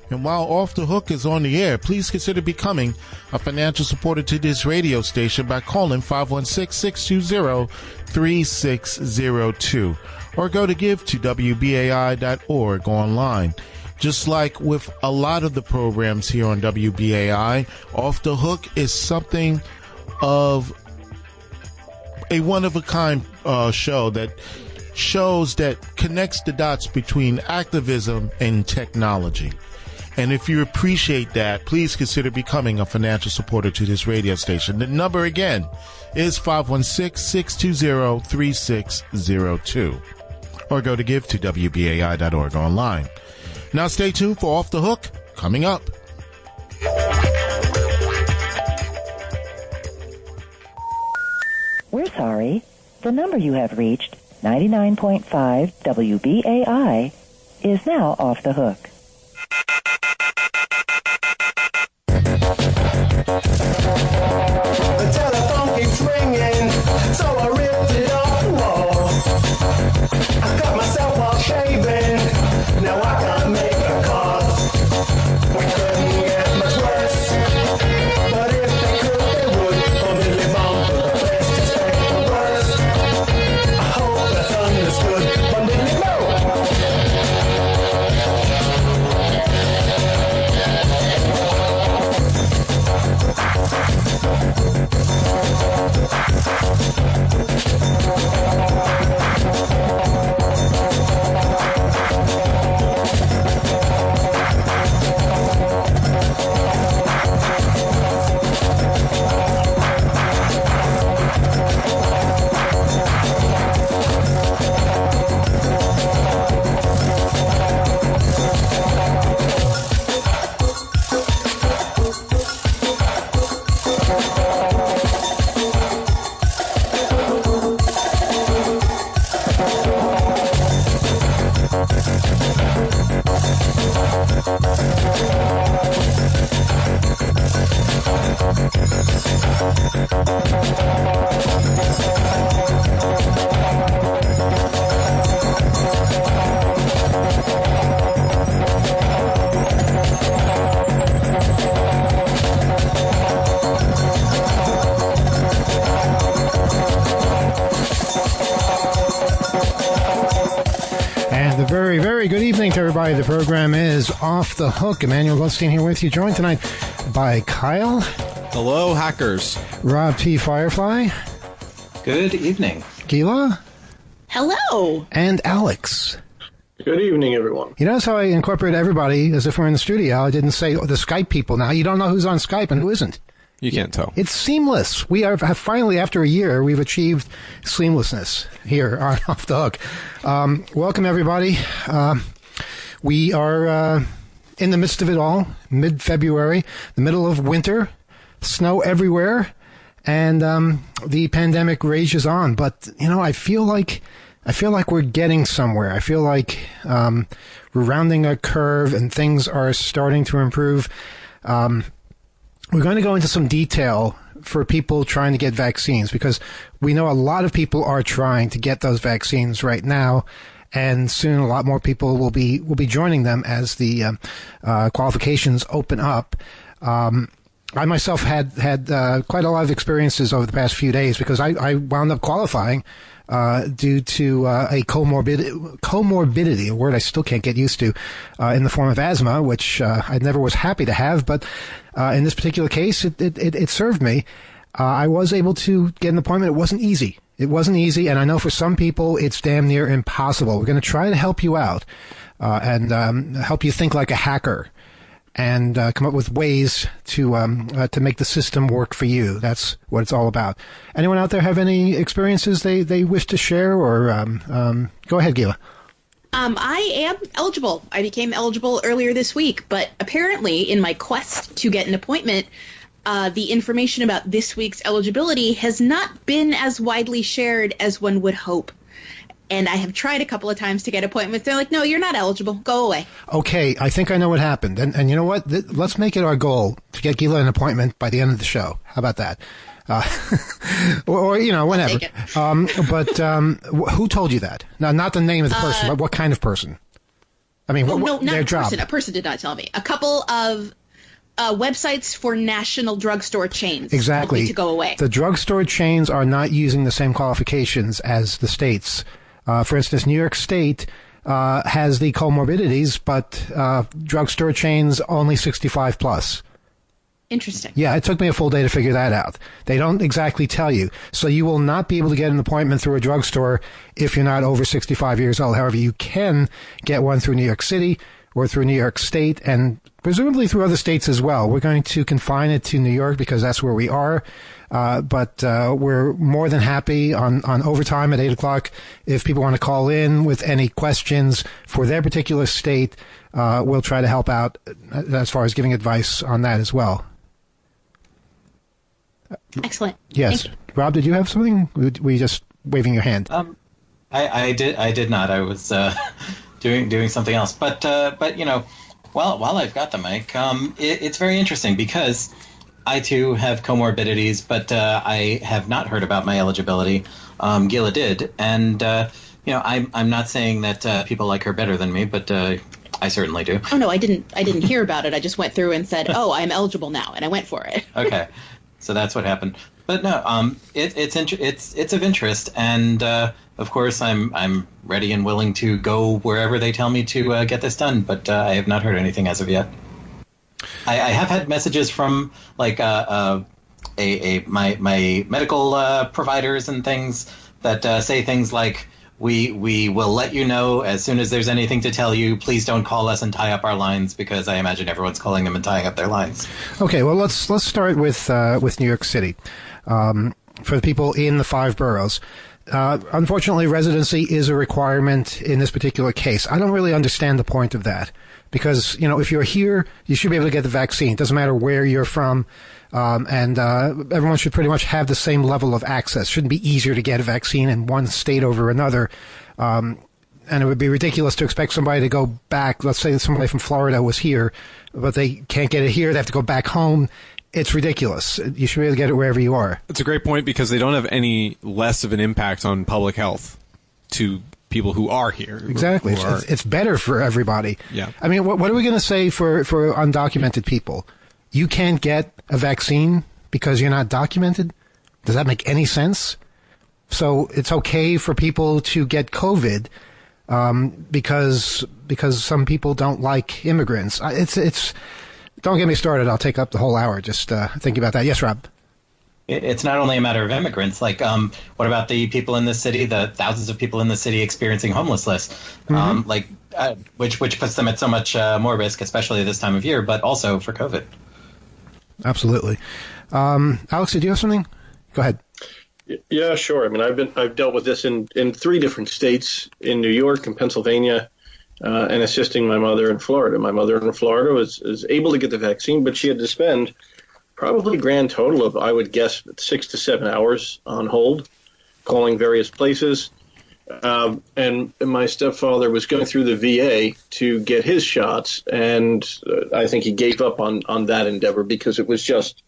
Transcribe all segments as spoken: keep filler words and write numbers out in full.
And while Off the Hook is on the air, please consider becoming a financial supporter to this radio station by calling five one six, six two zero, three six zero two or go to give to W B A I dot org online. Just like with a lot of the programs here on W B A I, Off the Hook is something of a one-of-a-kind uh, show that shows that connects the dots between activism and technology. And if you appreciate that, please consider becoming a financial supporter to this radio station. The number again is five one six, six two zero, three six zero two or go to give to W B A I dot org online. Now stay tuned for Off the Hook coming up. We're sorry. The number you have reached, ninety-nine point five W B A I, is now off the hook. The telephone keeps ringing, so I ripped it off the wall. I cut myself while shaving, now I can't make a call. We couldn't get much worse, but if they could, they would. Only bomb for the best, expect the worst. I hope that's understood, but didn't know. Very, very good evening to everybody. The program is Off the Hook. Emmanuel Goldstein here with you, joined tonight by Kyle. Hello, hackers. Rob T. Firefly. Good evening. Gila. Hello. And Alex. Good evening, everyone. You notice how I incorporate everybody as if we're in the studio? I didn't say the Skype people. Now you don't know who's on Skype and who isn't. You can't tell. It's seamless. We are have finally, after a year, we've achieved seamlessness here on Off the Hook. Um, welcome, everybody. Uh, we are uh, in the midst of it all, mid-February, the middle of winter, snow everywhere, and um, the pandemic rages on. But, you know, I feel like I feel like we're getting somewhere. I feel like um, we're rounding a curve and things are starting to improve. Um We're going to go into some detail for people trying to get vaccines because we know a lot of people are trying to get those vaccines right now, and soon a lot more people will be will be joining them as the uh, uh, qualifications open up. Um, I myself had had uh, quite a lot of experiences over the past few days because I, I wound up qualifying uh, due to uh, a comorbidity, comorbidity, a word I still can't get used to, uh, in the form of asthma, which uh, I never was happy to have, but uh, in this particular case, it it, it, it served me. Uh, I was able to get an appointment. It wasn't easy. It wasn't easy, and I know for some people it's damn near impossible. We're going to try to help you out uh, and um, help you think like a hacker and uh, come up with ways to um, uh, to make the system work for you. That's what it's all about. Anyone out there have any experiences they, they wish to share? Or um, um, go ahead, Gila. Um, I am eligible. I became eligible earlier this week, but apparently in my quest to get an appointment, uh, the information about this week's eligibility has not been as widely shared as one would hope. And I have tried a couple of times to get appointments. They're like, no, you're not eligible. Go away. Okay, I think I know what happened. And, and you know what? Th- let's make it our goal to get Gila an appointment by the end of the show. How about that? Uh, or, or, you know, whenever. Um, but um, wh- who told you that? Now, not the name of the person, uh, but what kind of person? I mean, Oh, what, no, what, not their a job. person. A person did not tell me. A couple of uh, websites for national drugstore chains. Exactly. To go away. The drugstore chains are not using the same qualifications as the states. Uh, for instance, New York State uh, has the comorbidities, but uh, drugstore chains only sixty-five plus. Interesting. Yeah, it took me a full day to figure that out. They don't exactly tell you. So you will not be able to get an appointment through a drugstore if you're not over sixty-five years old. However, you can get one through New York City or through New York State and presumably through other states as well. We're going to confine it to New York because that's where we are. Uh, but uh, we're more than happy on, on overtime at eight o'clock. If people want to call in with any questions for their particular state, uh, we'll try to help out as far as giving advice on that as well. Excellent. Yes. Thank you. Rob, did you have something? Were you just waving your hand? Um, I, I did. I did not. I was uh, doing doing something else. But uh, but you know, while while I've got the mic, um, it, it's very interesting because I too have comorbidities, but uh, I have not heard about my eligibility. Um, Gila did, and uh, you know, I'm I'm not saying that uh, people like her better than me, but uh, I certainly do. Oh no, I didn't. I didn't hear about it. I just went through and said, "Oh, I'm eligible now," and I went for it. Okay. So that's what happened. But no, um, it, it's int- it's it's of interest, and uh, of course, I'm I'm ready and willing to go wherever they tell me to uh, get this done. But uh, I have not heard anything as of yet. I, I have had messages from like uh, uh, a, a my my medical uh, providers and things that uh, say things like, We we will let you know as soon as there's anything to tell you. Please don't call us and tie up our lines, because I imagine everyone's calling them and tying up their lines. Okay, well let's let's start with uh, with New York City. Um, for the people in the five boroughs, uh, unfortunately, residency is a requirement in this particular case. I don't really understand the point of that, because you know if you're here, you should be able to get the vaccine. It doesn't matter where you're from. Um, and uh, everyone should pretty much have the same level of access. Shouldn't be easier to get a vaccine in one state over another. Um, and it would be ridiculous to expect somebody to go back. Let's say somebody from Florida was here, but they can't get it here. They have to go back home. It's ridiculous. You should be able to get it wherever you are. It's a great point, because they don't have any less of an impact on public health to people who are here. Exactly. Who are, it's, it's better for everybody. Yeah. I mean, what, what are we going to say for, for undocumented people? You can't get a vaccine because you're not documented? Does that make any sense? So it's okay for people to get COVID um, because because some people don't like immigrants. It's it's. Don't get me started. I'll take up the whole hour just uh, thinking about that. Yes, Rob. It's not only a matter of immigrants. Like, um, what about the people in the city, the thousands of people in the city experiencing homelessness? Mm-hmm. Um, like, uh, which which puts them at so much uh, more risk, especially this time of year, but also for COVID. Absolutely. Um, Alex, did you have something? Go ahead. Yeah, sure. I mean, I've been I've dealt with this in, in three different states, in New York and Pennsylvania, uh, and assisting my mother in Florida. My mother in Florida was, was able to get the vaccine, but she had to spend probably a grand total of, I would guess, six to seven hours on hold, calling various places. Um, and my stepfather was going through the V A to get his shots, and uh, I think he gave up on, on that endeavor because it was just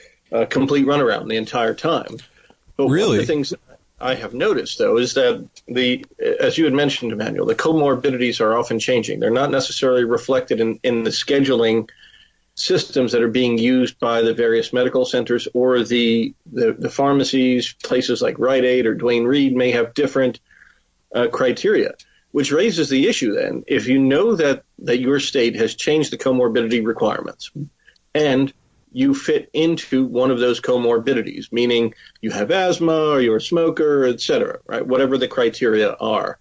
a complete runaround the entire time. But really? One of the things that I have noticed, though, is that the, as you had mentioned, Emmanuel, the comorbidities are often changing. They're not necessarily reflected in, in the scheduling systems that are being used by the various medical centers or the, the, the pharmacies. Places like Rite Aid or Duane Reade may have different Uh, criteria, which raises the issue then. If you know that, that your state has changed the comorbidity requirements and you fit into one of those comorbidities, meaning you have asthma or you're a smoker, et cetera, right? Whatever the criteria are,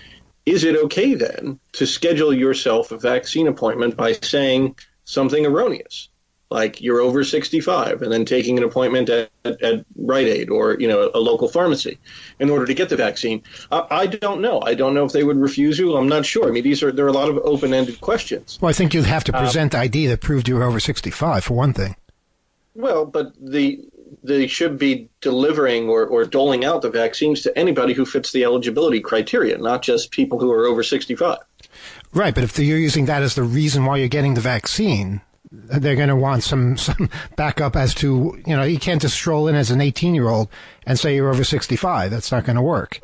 is it okay then to schedule yourself a vaccine appointment by saying something erroneous? Like you're over sixty-five and then taking an appointment at, at, at Rite Aid or, you know, a local pharmacy in order to get the vaccine. I, I don't know. I don't know if they would refuse you. I'm not sure. I mean, these are there are a lot of open-ended questions. Well, I think you'd have to present um, I D that proved you were over sixty-five, for one thing. Well, but the they should be delivering or, or doling out the vaccines to anybody who fits the eligibility criteria, not just people who are over sixty-five. Right, but if you're using that as the reason why you're getting the vaccine, they're going to want some, some backup as to, you know, you can't just stroll in as an eighteen-year-old and say you're over sixty-five. That's not going to work. But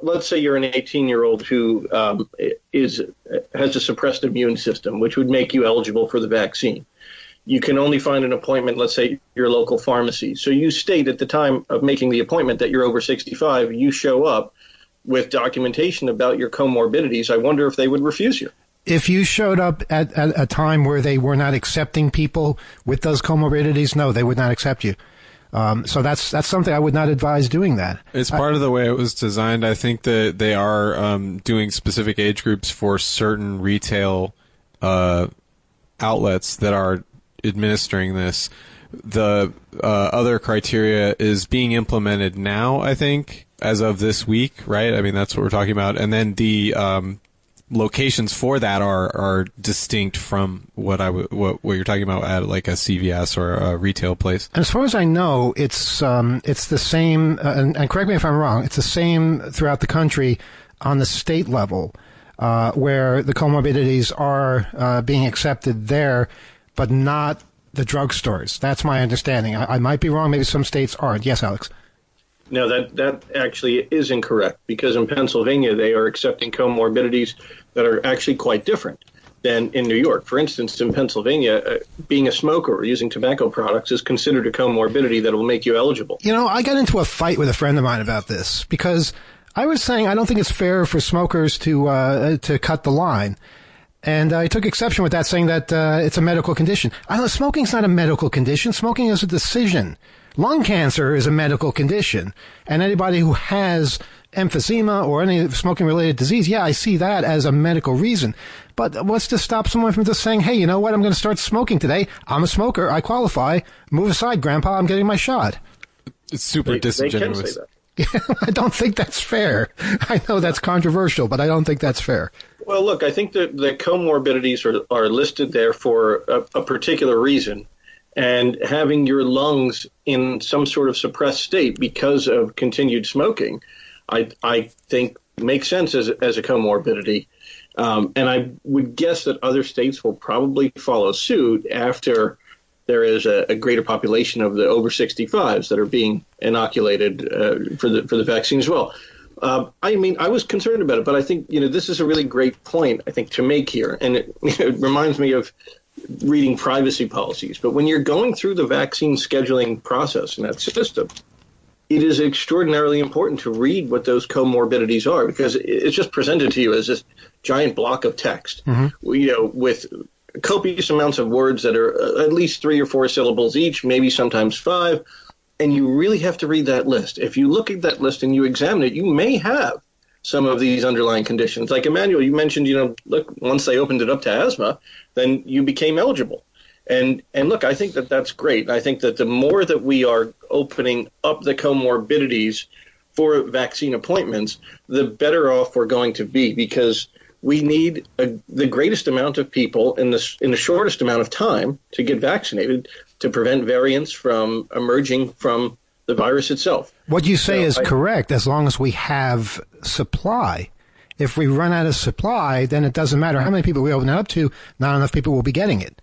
let's say you're an eighteen-year-old who um, is has a suppressed immune system, which would make you eligible for the vaccine. You can only find an appointment, let's say, your local pharmacy. So you state at the time of making the appointment that you're over sixty-five. You show up with documentation about your comorbidities. I wonder if they would refuse you. If you showed up at, at a time where they were not accepting people with those comorbidities, no, they would not accept you. Um, so that's that's something I would not advise doing that. It's part I, of the way it was designed. I think that they are um, doing specific age groups for certain retail uh, outlets that are administering this. The uh, other criteria is being implemented now, I think, as of this week, right? I mean, that's what we're talking about. And then the um, locations for that are, are distinct from what I w- what, what you're talking about at like a C V S or a retail place. And as far as I know, it's um, it's the same. Uh, and, and correct me if I'm wrong. It's the same throughout the country on the state level, uh, where the comorbidities are uh, being accepted there, but not the drugstores. That's my understanding. I, I might be wrong. Maybe some states aren't. Yes, Alex. No, that, that actually is incorrect, because in Pennsylvania, they are accepting comorbidities that are actually quite different than in New York. For instance, in Pennsylvania, uh, being a smoker or using tobacco products is considered a comorbidity that will make you eligible. You know, I got into a fight with a friend of mine about this, because I was saying I don't think it's fair for smokers to uh, to cut the line. And I took exception with that, saying that uh, it's a medical condition. I don't know, smoking's not a medical condition. Smoking is a decision. Lung cancer is a medical condition. And anybody who has emphysema or any smoking-related disease, yeah, I see that as a medical reason. But what's to stop someone from just saying, hey, you know what, I'm going to start smoking today. I'm a smoker. I qualify. Move aside, Grandpa. I'm getting my shot. It's super they, disingenuous. They can say that. I don't think that's fair. I know that's controversial, but I don't think that's fair. Well, look, I think that the comorbidities are, are listed there for a, a particular reason. And having your lungs in some sort of suppressed state because of continued smoking, I, I think makes sense as, as a comorbidity. Um, and I would guess that other states will probably follow suit after there is a, a greater population of the over sixty-fives that are being inoculated uh, for the for the vaccine as well. Uh, I mean, I was concerned about it, but I think, you know, this is a really great point, I think, to make here. And it, it reminds me of reading privacy policies. But when you're going through the vaccine scheduling process in that system, it is extraordinarily important to read what those comorbidities are, because it's just presented to you as this giant block of text, mm-hmm. you know, with copious amounts of words that are at least three or four syllables each, maybe sometimes five. And you really have to read that list. If you look at that list and you examine it, you may have some of these underlying conditions. Like Emmanuel, you mentioned, you know, look, once they opened it up to asthma, then you became eligible. And and look, I think that that's great. I think that the more that we are opening up the comorbidities for vaccine appointments, the better off we're going to be, because we need a, the greatest amount of people in the, in the shortest amount of time to get vaccinated to prevent variants from emerging from the virus itself. What you say so is I, correct, as long as we have supply. If we run out of supply, then it doesn't matter how many people we open it up to, not enough people will be getting it.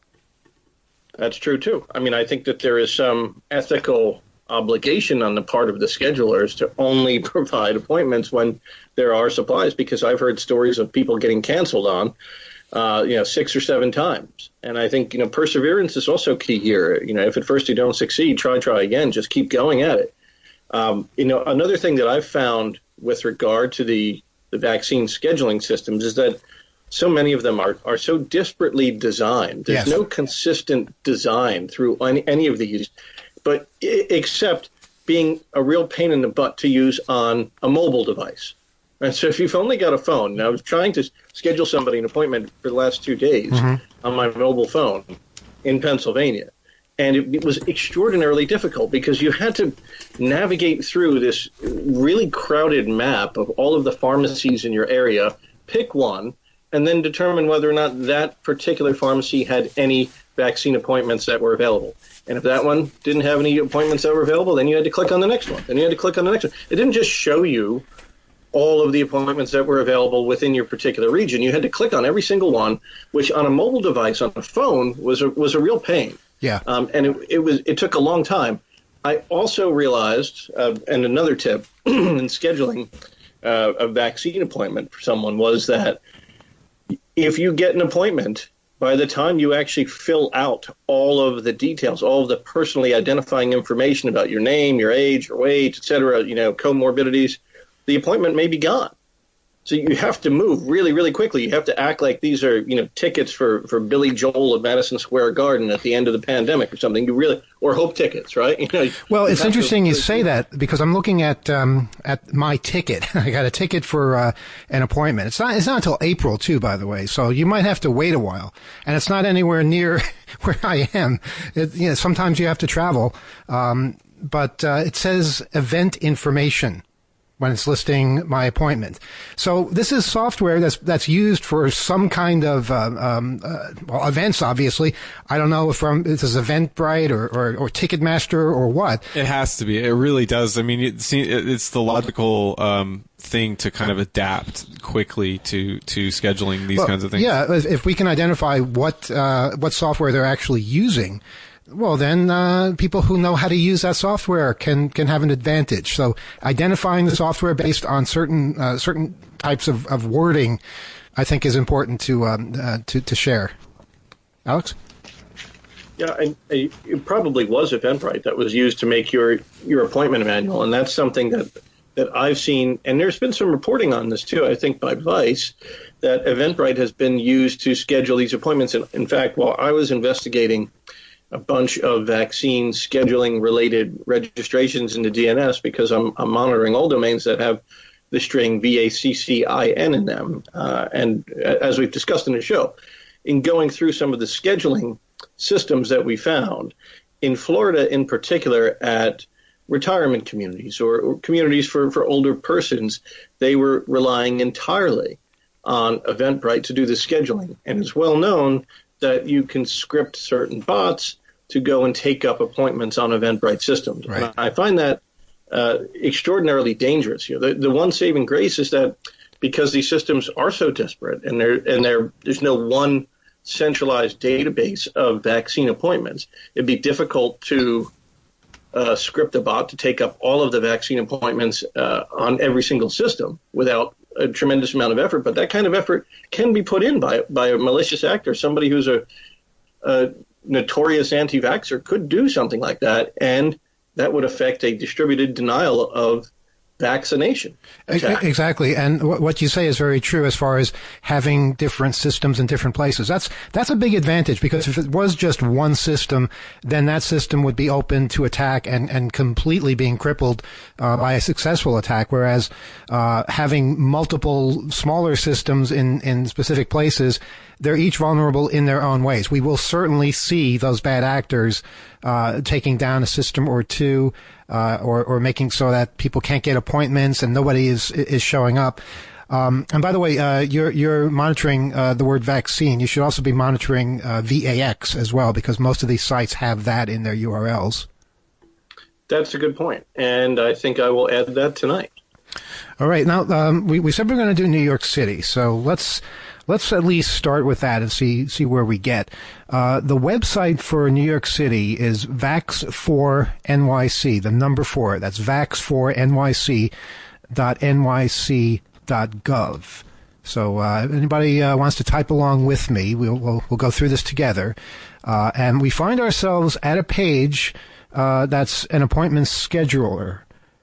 That's true, too. I mean, I think that there is some ethical obligation on the part of the schedulers to only provide appointments when there are supplies, because I've heard stories of people getting canceled on, uh, you know, six or seven times. And I think, you know, perseverance is also key here. You know, if at first you don't succeed, try, try again. Just keep going at it. Um, you know, another thing that I've found with regard to the, the vaccine scheduling systems is that so many of them are, are so disparately designed. There's yes. no consistent design through any, any of these, but I- except being a real pain in the butt to use on a mobile device. And so if you've only got a phone, and I was trying to schedule somebody an appointment for the last two days mm-hmm. on my mobile phone in Pennsylvania, and it, it was extraordinarily difficult because you had to navigate through this really crowded map of all of the pharmacies in your area, pick one, and then determine whether or not that particular pharmacy had any vaccine appointments that were available. And if that one didn't have any appointments that were available, then you had to click on the next one. Then you had to click on the next one. It didn't just show you all of the appointments that were available within your particular region. You had to click on every single one, which on a mobile device, on a phone, was a, was a real pain. Yeah. Um, and it, it was it took a long time. I also realized, uh, and another tip in scheduling, uh, a vaccine appointment for someone was that if you get an appointment, by the time you actually fill out all of the details, all of the personally identifying information about your name, your age, your weight, et cetera, you know, comorbidities, the appointment may be gone. So you have to move really, really quickly. You have to act like these are, you know, tickets for, for Billy Joel at Madison Square Garden at the end of the pandemic or something. You really, or Hope tickets, right? You know, well, it's interesting to, you say that because I'm looking at um, at my ticket. I got a ticket for uh, an appointment. It's not it's not until April too, by the way. So you might have to wait a while, and it's not anywhere near where I am. It, you know, sometimes you have to travel, um, but uh, it says event information when it's listing my appointment. So this is software that's that's used for some kind of uh, um, uh, well, events, obviously. I don't know if from this is Eventbrite or, or, or Ticketmaster or what. It has to be. It really does. I mean, it, see, it's the logical um, thing to kind of adapt quickly to, to scheduling these well, kinds of things. Yeah, if we can identify what uh, what software they're actually using, well, then uh, people who know how to use that software can can have an advantage. So identifying the software based on certain uh, certain types of, of wording, I think, is important to um, uh, to to share. Alex? Yeah, and uh, it probably was Eventbrite that was used to make your your appointment manual, and that's something that that I've seen. And there's been some reporting on this too, I think, by Vice, that Eventbrite has been used to schedule these appointments. And in fact, while I was investigating a bunch of vaccine scheduling related registrations into D N S, because I'm, I'm monitoring all domains that have the string V A C C I N in them. Uh, and as we've discussed in the show, in going through some of the scheduling systems that we found, in Florida in particular at retirement communities or, or communities for, for older persons, they were relying entirely on Eventbrite to do the scheduling. And it's well known that you can script certain bots to go and take up appointments on Eventbrite systems. Right. I find that uh, extraordinarily dangerous. You know, the, the one saving grace is that because these systems are so disparate and there and there there's no one centralized database of vaccine appointments, it'd be difficult to uh, script a bot to take up all of the vaccine appointments uh, on every single system without a tremendous amount of effort. But that kind of effort can be put in by by a malicious actor. Somebody who's a, a notorious anti-vaxxer could do something like that, and that would affect a distributed denial of vaccination attack. Exactly, and what you say is very true as far as having different systems in different places. That's that's a big advantage, because if it was just one system, then that system would be open to attack and, and completely being crippled uh, by a successful attack, whereas uh, having multiple smaller systems in, in specific places, they're each vulnerable in their own ways. We will certainly see those bad actors uh, taking down a system or two, uh, or, or making so that people can't get appointments and nobody is is showing up. Um, and by the way, uh, you're you're monitoring uh, the word vaccine. You should also be monitoring uh, V A X as well, because most of these sites have that in their U R Ls. That's a good point, and I think I will add that tonight. All right. Now, um, we, we said we're going to do New York City, so let's let's at least start with that and see see where we get. Uh, the website for New York City is Vax four N Y C, the number four. That's Vax four N Y C dot N Y C dot gov. So uh, if anybody uh, wants to type along with me, we'll we'll, we'll go through this together. Uh, and we find ourselves at a page uh, that's an appointment scheduler.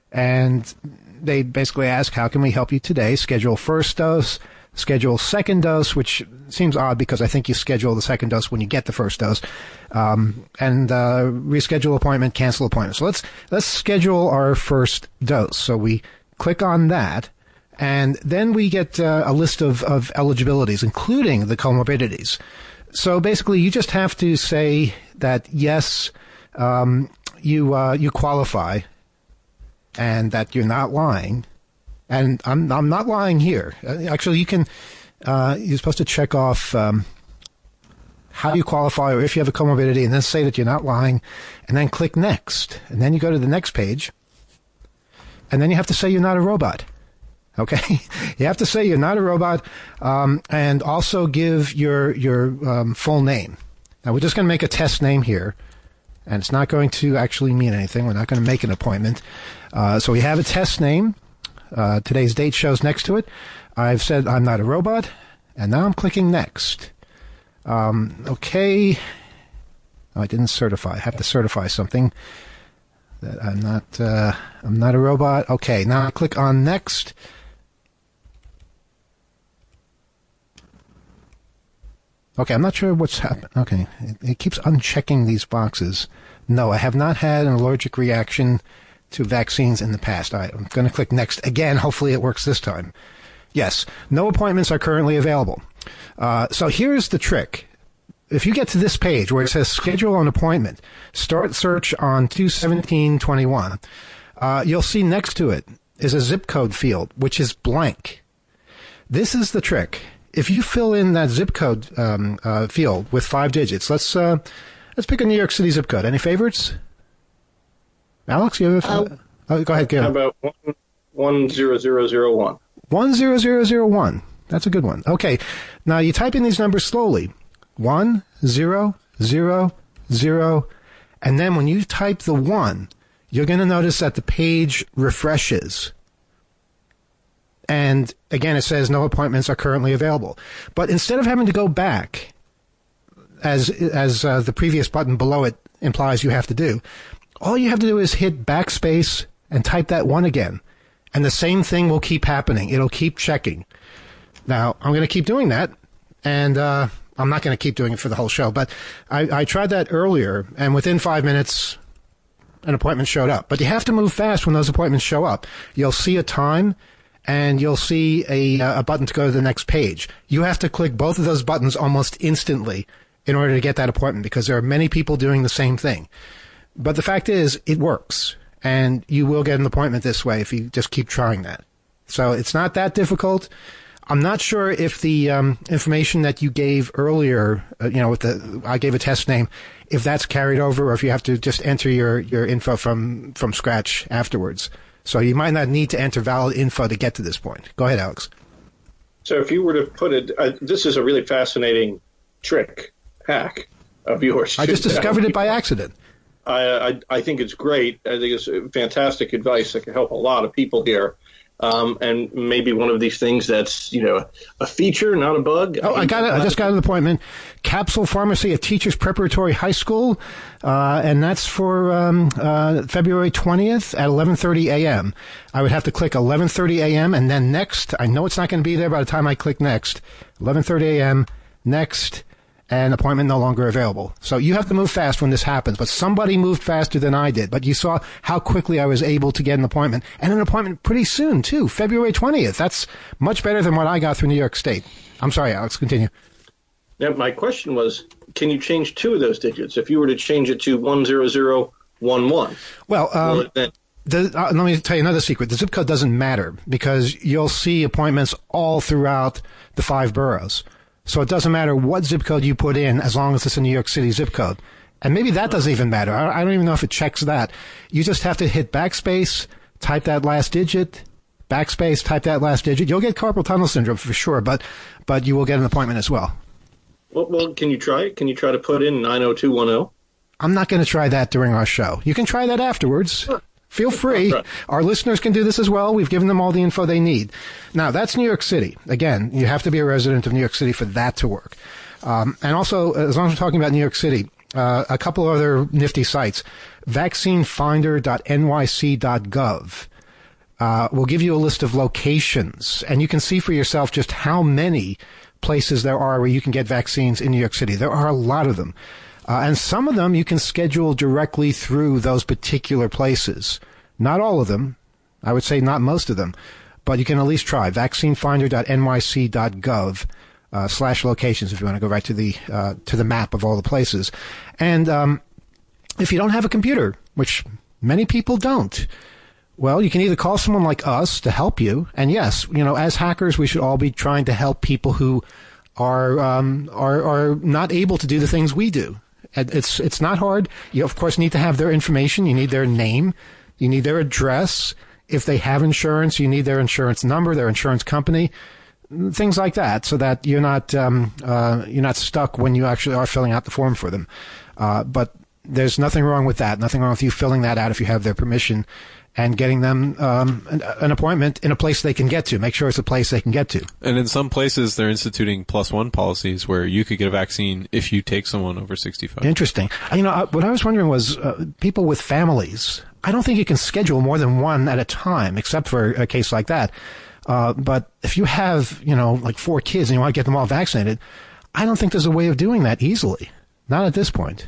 And they basically ask, how can we help you today? Schedule first dose, schedule second dose, which seems odd because I think you schedule the second dose when you get the first dose, um, and uh, reschedule appointment, cancel appointment. So let's let's schedule our first dose. So we click on that, and then we get uh, a list of, of eligibilities, including the comorbidities. So basically, you just have to say that yes, um, you uh, you qualify, and that you're not lying. And I'm I'm not lying here. Actually, you can uh, you're supposed to check off um, how you qualify, or if you have a comorbidity, and then say that you're not lying, and then click next, and then you go to the next page, and then you have to say you're not a robot. Okay, you have to say you're not a robot, um, and also give your your um, full name. Now we're just going to make a test name here, and it's not going to actually mean anything. We're not going to make an appointment. Uh, so we have a test name. Uh, today's date shows next to it. I've said I'm not a robot, and now I'm clicking next. Um, okay. Oh, I didn't certify. I have to certify something. That I'm not. Uh, I'm not a robot. Okay. Now I click on next. Okay. I'm not sure what's happened. Okay. It, it keeps unchecking these boxes. No, I have not had an allergic reaction to vaccines in the past. All right, I'm going to click next again. Hopefully it works this time. Yes. No appointments are currently available. Uh, so here's the trick. If you get to this page where it says schedule an appointment, start search on two seventeen twenty-one, uh, you'll see next to it is a zip code field, which is blank. This is the trick. If you fill in that zip code um, uh, field with five digits, let's uh, let's pick a New York City zip code. Any favorites? Alex, you have a uh, oh, go ahead, Gail. How about one, one zero zero zero one? One zero zero zero one. That's a good one. Okay, now you type in these numbers slowly. One, zero, zero, zero, and then when you type the one, you're going to notice that the page refreshes. And again, it says no appointments are currently available. But instead of having to go back, as as uh, the previous button below it implies you have to do, all you have to do is hit backspace and type that one again. And the same thing will keep happening. It'll keep checking. Now, I'm going to keep doing that. And uh, I'm not going to keep doing it for the whole show. But I, I tried that earlier, and within five minutes, an appointment showed up. But you have to move fast when those appointments show up. You'll see a time, and you'll see a, a button to go to the next page. You have to click both of those buttons almost instantly in order to get that appointment, because there are many people doing the same thing. But the fact is, it works, and you will get an appointment this way if you just keep trying that. So it's not that difficult. I'm not sure if the um, information that you gave earlier, uh, you know, with the I gave a test name, if that's carried over, or if you have to just enter your, your info from, from scratch afterwards. So you might not need to enter valid info to get to this point. Go ahead, Alex. So if you were to put it, uh, this is a really fascinating trick, hack of yours. I just discovered it by accident. I, I, I think it's great. I think it's fantastic advice that can help a lot of people here. Um, and maybe one of these things that's, you know, a feature, not a bug. Oh, I got it. I just got an appointment. Capsule Pharmacy at Teachers Preparatory High School. Uh, and that's for, um, uh, February twentieth at eleven thirty a.m. I would have to click eleven thirty a.m. and then next. I know it's not going to be there by the time I click next. eleven thirty a.m. next. And appointment no longer available. So you have to move fast when this happens. But somebody moved faster than I did. But you saw how quickly I was able to get an appointment. And an appointment pretty soon, too. February twentieth. That's much better than what I got through New York State. I'm sorry, Alex. Continue. Now, my question was, can you change two of those digits? If you were to change it to one zero zero one one. Well, um, well then, the, uh, let me tell you another secret. The zip code doesn't matter because you'll see appointments all throughout the five boroughs. So it doesn't matter what zip code you put in as long as it's a New York City zip code. And maybe that doesn't even matter. I don't even know if it checks that. You just have to hit backspace, type that last digit, backspace, type that last digit. You'll get carpal tunnel syndrome for sure, but but you will get an appointment as well. Well, well can you try it? Can you try to put in nine oh two one oh? I'm not going to try that during our show. You can try that afterwards. Feel free. Our listeners can do this as well. We've given them all the info they need. Now, that's New York City. Again, you have to be a resident of New York City for that to work. Um, and also, as long as we're talking about New York City, uh, a couple other nifty sites. vaccine finder dot N Y C dot gov uh, will give you a list of locations, and you can see for yourself just how many places there are where you can get vaccines in New York City. There are a lot of them. Uh, and some of them you can schedule directly through those particular places. Not all of them. I would say not most of them. But you can at least try. vaccine finder dot N Y C dot gov uh, slash locations if you want to go right to the uh, to the map of all the places. And um, if you don't have a computer, which many people don't, well, you can either call someone like us to help you. And yes, you know, as hackers, we should all be trying to help people who are um, are are not able to do the things we do. It's it's not hard. You, of course, need to have their information. You need their name. You need their address. If they have insurance, you need their insurance number, their insurance company, things like that, so that you're not um, uh, you're not stuck when you actually are filling out the form for them. Uh, but there's nothing wrong with that. Nothing wrong with you filling that out if you have their permission and getting them um, an, an appointment in a place they can get to. Make sure it's a place they can get to. And in some places, they're instituting plus one policies where you could get a vaccine if you take someone over sixty-five. Interesting. You know, what I was wondering was uh, people with families. I don't think you can schedule more than one at a time, except for a case like that. Uh, but if you have, you know, like four kids and you want to get them all vaccinated, I don't think there's a way of doing that easily. Not at this point.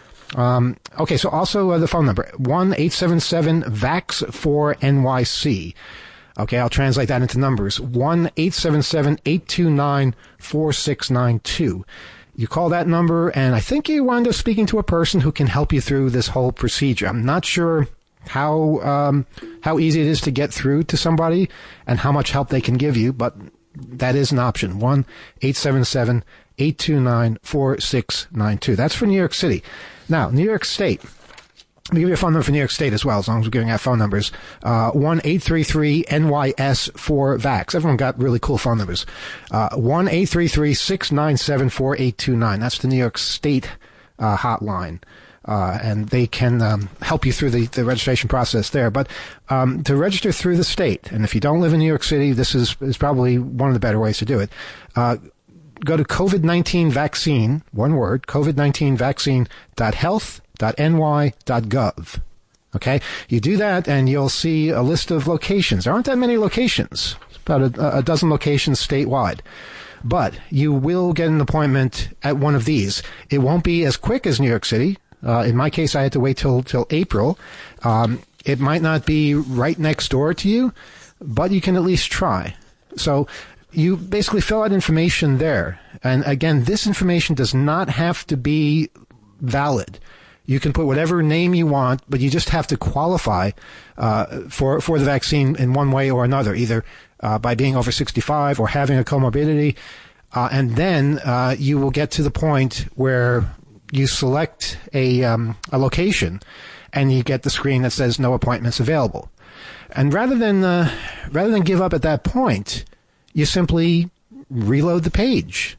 Um, okay, so also uh, the phone number, one eight seven seven V A X four N Y C. Okay, I'll translate that into numbers. one eight seven seven, eight two nine, four six nine two. You call that number, and I think you wind up speaking to a person who can help you through this whole procedure. I'm not sure how um, how easy it is to get through to somebody and how much help they can give you, but that is an option. one eight seven seven, eight two nine, four six nine two. That's for New York City. Now, New York State. Let me give you a phone number for New York State as well, as long as we're giving out phone numbers. Uh, one eight three three N Y S four V A X. Everyone got really cool phone numbers. Uh, one eight three three, six nine seven, four eight two nine. That's the New York State uh, hotline. Uh, and they can um, help you through the, the registration process there. But um, to register through the state, and if you don't live in New York City, this is, is probably one of the better ways to do it. Uh, go to COVID nineteen vaccine, one word, COVID nineteen vaccine dot health dot N Y dot gov. Okay? You do that, and you'll see a list of locations. There aren't that many locations. It's about a, a dozen locations statewide. But you will get an appointment at one of these. It won't be as quick as New York City. Uh, in my case, I had to wait till, till April. Um, it might not be right next door to you, but you can at least try. So you basically fill out information there. And again, this information does not have to be valid. You can put whatever name you want, but you just have to qualify uh, for, for the vaccine in one way or another, either uh, by being over sixty-five or having a comorbidity. Uh, and then uh, you will get to the point where you select a, um, a location and you get the screen that says no appointments available. And rather than, uh, rather than give up at that point, you simply reload the page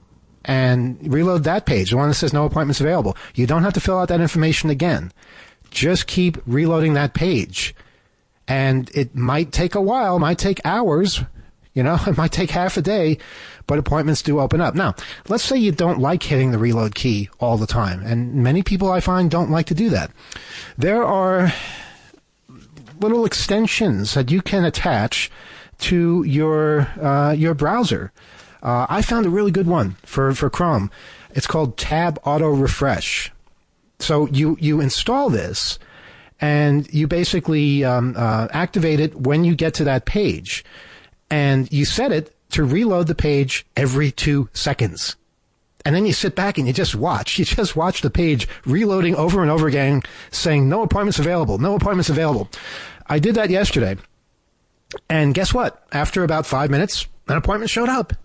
and reload that page, the one that says no appointments available. You don't have to fill out that information again. Just keep reloading that page. And it might take a while, might take hours, you know, it might take half a day, but appointments do open up. Now, let's say you don't like hitting the reload key all the time, and many people I find don't like to do that. There are little extensions that you can attach to your uh, your browser. Uh, I found a really good one for, for Chrome. It's called Tab Auto Refresh. So you, you install this, and you basically um, uh, activate it when you get to that page. And you set it to reload the page every two seconds. And then you sit back and you just watch. You just watch the page reloading over and over again, saying, no appointments available, no appointments available. I did that yesterday. And guess what? After about five minutes, an appointment showed up.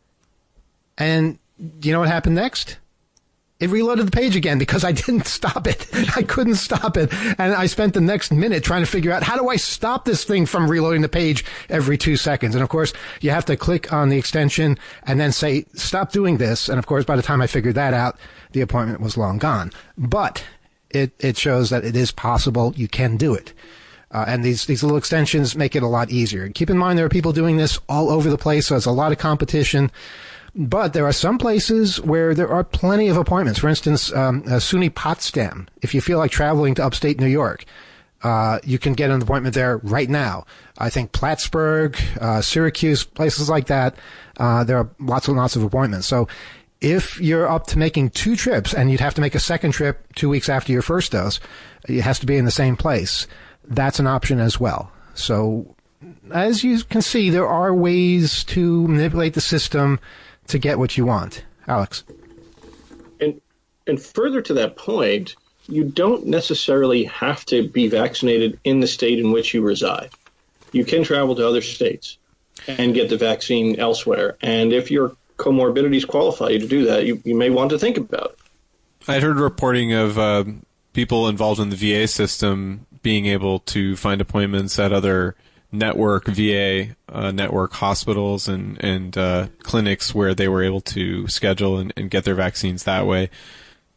And do you know what happened next? It reloaded the page again because I didn't stop it. I couldn't stop it. And I spent the next minute trying to figure out, how do I stop this thing from reloading the page every two seconds? And of course, you have to click on the extension and then say, stop doing this. And of course, by the time I figured that out, the appointment was long gone. But it, it shows that it is possible. You can do it. Uh, and these, these little extensions make it a lot easier. Keep in mind, there are people doing this all over the place, so it's a lot of competition. But there are some places where there are plenty of appointments. For instance, um, uh, SUNY Potsdam. If you feel like traveling to upstate New York, uh, you can get an appointment there right now. I think Plattsburgh, uh, Syracuse, places like that, uh, there are lots and lots of appointments. So if you're up to making two trips, and you'd have to make a second trip two weeks after your first dose, it has to be in the same place. That's an option as well. So as you can see, there are ways to manipulate the system to get what you want. Alex. And and further to that point, you don't necessarily have to be vaccinated in the state in which you reside. You can travel to other states and get the vaccine elsewhere. And if your comorbidities qualify you to do that, you, you may want to think about it. I'd heard reporting of uh, people involved in the V A system being able to find appointments at other network V A uh, network hospitals and and uh, clinics where they were able to schedule and, and get their vaccines that way.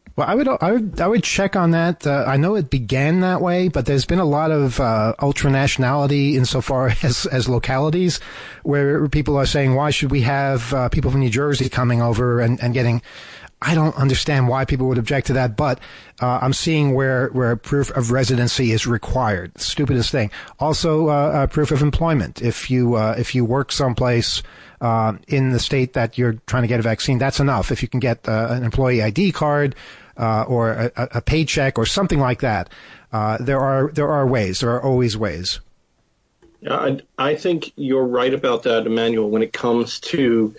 Well, I would, I would, I would check on that. Uh, I know it began that way, but there's been a lot of uh, ultranationality insofar as as localities, where people are saying, why should we have uh, people from New Jersey coming over and, and getting? I don't understand why people would object to that, but uh, I'm seeing where where proof of residency is required. Stupidest thing. Also, uh, uh, proof of employment. If you uh, if you work someplace uh, in the state that you're trying to get a vaccine, that's enough. If you can get uh, an employee I D card. Uh, or a, a paycheck or something like that. Uh, there are there are ways. There are always ways. Yeah, I, I think you're right about that, Emmanuel, when it comes to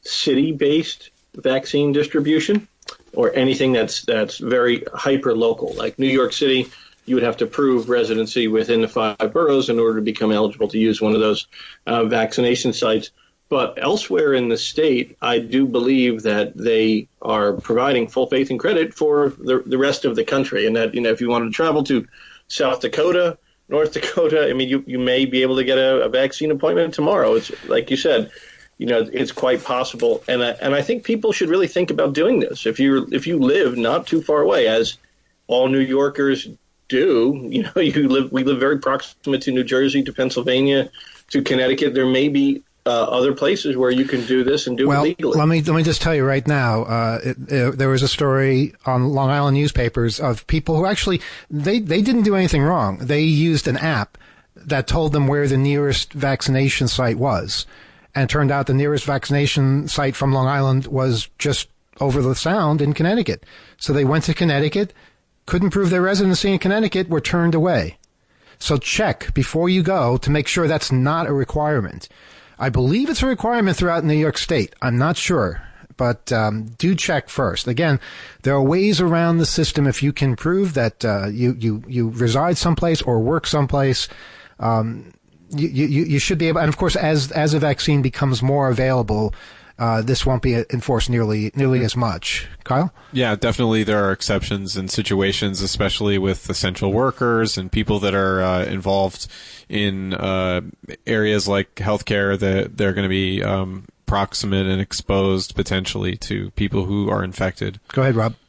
city-based vaccine distribution or anything that's that's very hyper-local. Like New York City, you would have to prove residency within the five boroughs in order to become eligible to use one of those uh, vaccination sites. But elsewhere in the state, I do believe that they are providing full faith and credit for the, the rest of the country. And that, you know, if you wanted to travel to South Dakota, North Dakota, I mean, you, you may be able to get a, a vaccine appointment tomorrow. It's like you said, you know, it's quite possible. And I, and I think people should really think about doing this. If you if you live not too far away, as all New Yorkers do, you know, you live we live very proximate to New Jersey, to Pennsylvania, to Connecticut. There may be Uh, other places where you can do this and do well, it legally. Let me let me just tell you right now. Uh, it, it, there was a story on Long Island newspapers of people who actually they they didn't do anything wrong. They used an app that told them where the nearest vaccination site was, and it turned out the nearest vaccination site from Long Island was just over the Sound in Connecticut. So they went to Connecticut, couldn't prove their residency in Connecticut, were turned away. So check before you go to make sure that's not a requirement. I believe it's a requirement throughout New York State. I'm not sure, but um, do check first. Again, there are ways around the system if you can prove that uh, you, you, you reside someplace or work someplace. Um, you, you, you should be able, and of course, as as a vaccine becomes more available, uh, this won't be enforced nearly nearly as much. Kyle? Yeah, definitely there are exceptions in situations, especially with essential workers and people that are uh, involved in uh, areas like healthcare, that they're going to be um, proximate and exposed potentially to people who are infected. Go ahead, Rob.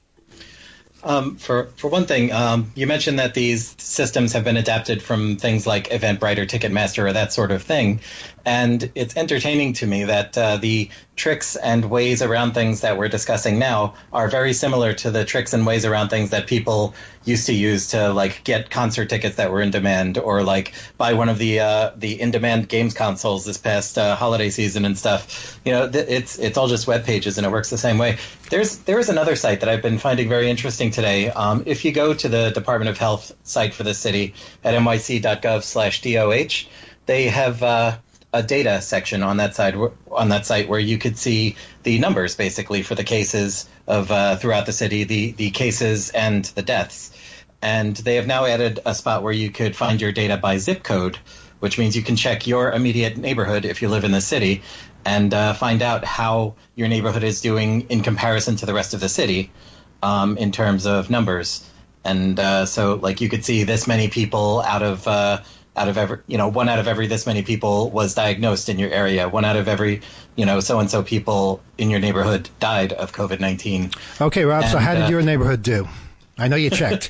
Um, for for one thing, um, you mentioned that these systems have been adapted from things like Eventbrite or Ticketmaster or that sort of thing. And it's entertaining to me that uh, the tricks and ways around things that we're discussing now are very similar to the tricks and ways around things that people used to use to, like, get concert tickets that were in demand, or like buy one of the uh, the in-demand games consoles this past uh, holiday season and stuff. You know, th- it's it's all just web pages, and it works the same way. There's there is another site that I've been finding very interesting today. Um, if you go to the Department of Health site for the city at n y c dot gov slash d o h, they have uh, a data section on that side on that site where you could see the numbers basically for the cases of uh, throughout the city, the the cases and the deaths. And they have now added a spot where you could find your data by zip code, which means you can check your immediate neighborhood if you live in the city and uh, find out how your neighborhood is doing in comparison to the rest of the city um, in terms of numbers. And uh, so, like, you could see this many people out of uh, out of every, you know, one out of every this many people was diagnosed in your area. One out of every, you know, so and so people in your neighborhood died of COVID nineteen. Okay, Rob. And, so how did uh, your neighborhood do? I know you checked.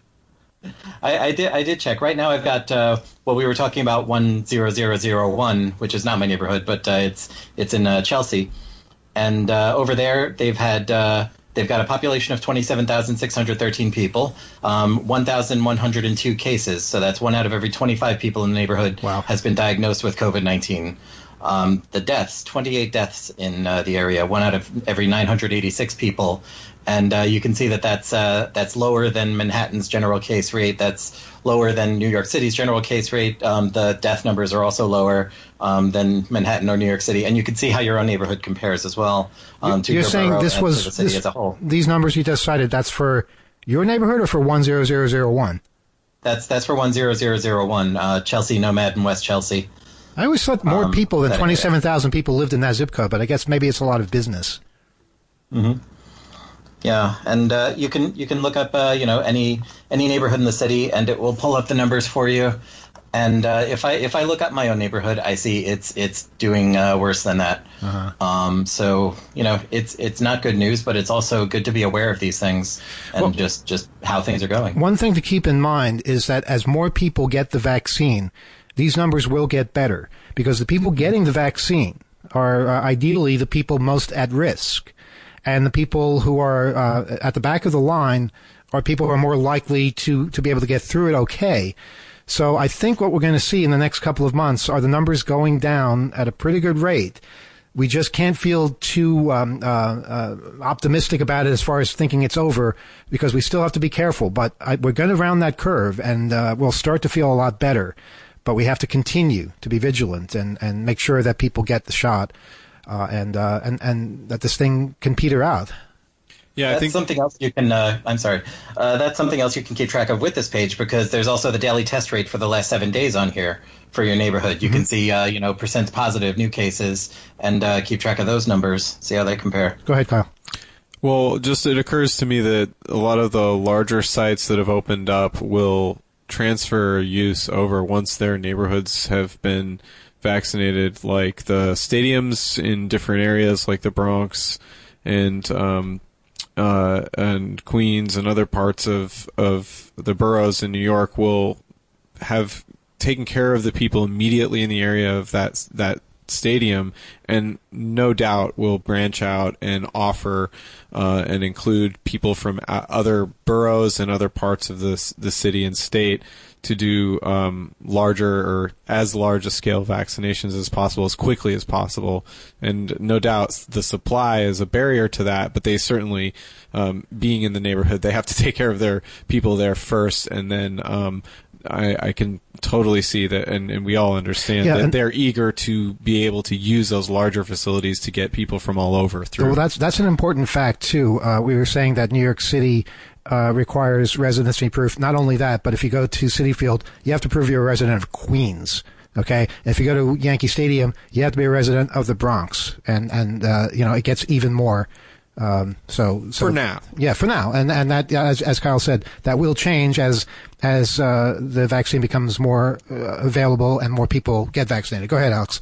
I, I did. I did check. Right now, I've got. Uh, well, we were talking about one zero zero zero one, which is not my neighborhood, but uh, it's it's in uh, Chelsea, and uh, over there they've had uh, they've got a population of twenty-seven thousand six hundred thirteen people, um, one thousand one hundred two cases. So that's one out of every twenty-five people in the neighborhood Wow. has been diagnosed with COVID nineteen. Um, the deaths, twenty-eight deaths in uh, the area, one out of every nine hundred eighty-six people. And uh, you can see that that's uh, that's lower than Manhattan's general case rate. That's lower than New York City's general case rate. Um, the death numbers are also lower um, than Manhattan or New York City. And you can see how your own neighborhood compares as well um, to You're your saying borough this and was to the city this, as a whole. These numbers you just cited, that's for your neighborhood or for one zero zero zero one? That's that's for one zero zero zero one, uh, Chelsea, Nomad, and West Chelsea. I always thought more Um, people than that area. twenty-seven thousand people lived in that zip code, but I guess maybe it's a lot of business. Mm-hmm. Yeah, and uh, you can you can look up uh, you know any any neighborhood in the city, and it will pull up the numbers for you. And uh, if I if I look up my own neighborhood, I see it's it's doing uh, worse than that. Uh-huh. Um, so you know, it's it's not good news, but it's also good to be aware of these things and Well, just just how things are going. One thing to keep in mind is that as more people get the vaccine, these numbers will get better because the people getting the vaccine are uh, ideally the people most at risk. And the people who are uh, at the back of the line are people who are more likely to, to be able to get through it okay. So I think what we're going to see in the next couple of months are the numbers going down at a pretty good rate. We just can't feel too um, uh, uh, optimistic about it as far as thinking it's over because we still have to be careful. But I, we're going to round that curve, and uh, we'll start to feel a lot better. But we have to continue to be vigilant and, and make sure that people get the shot uh, and, uh, and and that this thing can peter out. Yeah, that's I think something else you can. Uh, I'm sorry. Uh, that's something else you can keep track of with this page because there's also the daily test rate for the last seven days on here for your neighborhood. You mm-hmm. can see, uh, you know, percent positive new cases and uh, keep track of those numbers. See how they compare. Go ahead, Kyle. Well, just it occurs to me that a lot of the larger sites that have opened up will transfer use over once their neighborhoods have been vaccinated, like the stadiums in different areas, like the Bronx and. Um, Uh, and Queens and other parts of, of the boroughs in New York will have taken care of the people immediately in the area of that that stadium, and no doubt will branch out and offer uh, and include people from other boroughs and other parts of the the city and state to do um, larger or as large a scale vaccinations as possible, as quickly as possible. And no doubt the supply is a barrier to that, but they certainly, um, being in the neighborhood, they have to take care of their people there first. And then um, I, I can totally see that, and, and we all understand yeah, that they're eager to be able to use those larger facilities to get people from all over through. Well, that's, that's an important fact, too. Uh, we were saying that New York City Uh, requires residency proof. Not only that, but if you go to Citi Field, you have to prove you're a resident of Queens. Okay, if you go to Yankee Stadium, you have to be a resident of the Bronx, and and uh, you know it gets even more. Um, so, so for now, yeah, for now, and and that as as Kyle said, that will change as as uh, the vaccine becomes more uh, available and more people get vaccinated. Go ahead, Alex.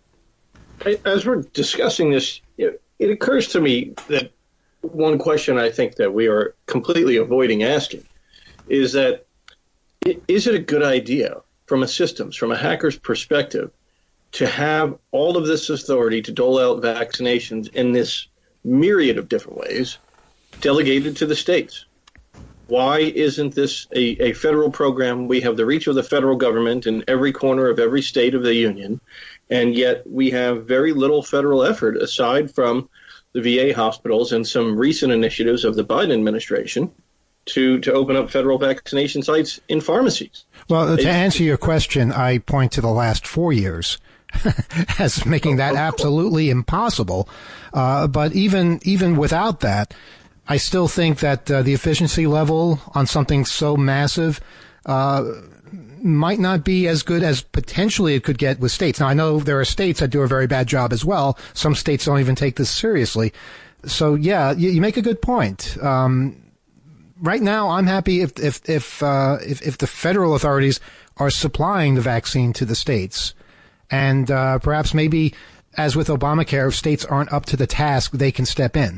As we're discussing this, it, it occurs to me that one question I think that we are completely avoiding asking is that, is it a good idea from a systems, from a hacker's perspective, to have all of this authority to dole out vaccinations in this myriad of different ways delegated to the states? Why isn't this a, a federal program? We have the reach of the federal government in every corner of every state of the union, and yet we have very little federal effort aside from the V A hospitals and some recent initiatives of the Biden administration to, to open up federal vaccination sites in pharmacies. Well, to answer your question, I point to the last four years as making that absolutely impossible. Uh, but even even without that, I still think that uh, the efficiency level on something so massive uh, might not be as good as potentially it could get with states. Now, I know there are states that do a very bad job as well. Some states don't even take this seriously. So, yeah, you, you make a good point. Um, right now, I'm happy if if if, uh, if if the federal authorities are supplying the vaccine to the states, and uh, perhaps maybe, as with Obamacare, if states aren't up to the task, they can step in.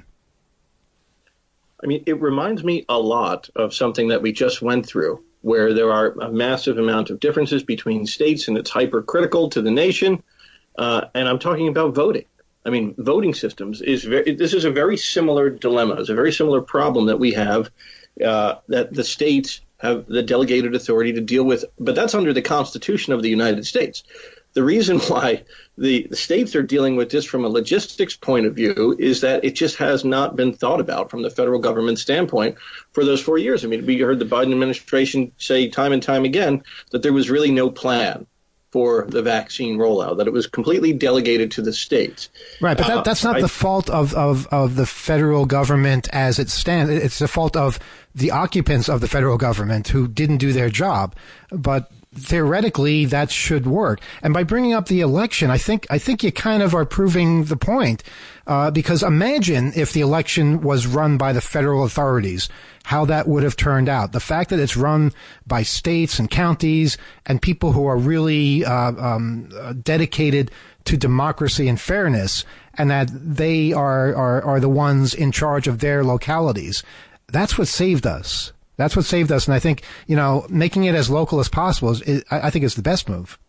I mean, it reminds me a lot of something that we just went through, where there are a massive amount of differences between states, and it's hypercritical to the nation. Uh, and I'm talking about voting. I mean, voting systems is very, this is a very similar dilemma. It's a very similar problem that we have, uh, that the states have the delegated authority to deal with. But that's under the Constitution of the United States. The reason why the, the states are dealing with this from a logistics point of view is that it just has not been thought about from the federal government standpoint for those four years. I mean, we heard the Biden administration say time and time again that there was really no plan for the vaccine rollout, that it was completely delegated to the states. Right, but that, that's not uh, the I, fault of, of, of the federal government as it stands. It's the fault of the occupants of the federal government who didn't do their job. But theoretically that should work. And by bringing up the election, I think I think you kind of are proving the point. Uh, because imagine if the election was run by the federal authorities, how that would have turned out. The fact that it's run by states and counties and people who are really uh, um, dedicated to democracy and fairness, and that they are, are are the ones in charge of their localities. That's what saved us. That's what saved us. And I think, you know, making it as local as possible is, is I think is the best move.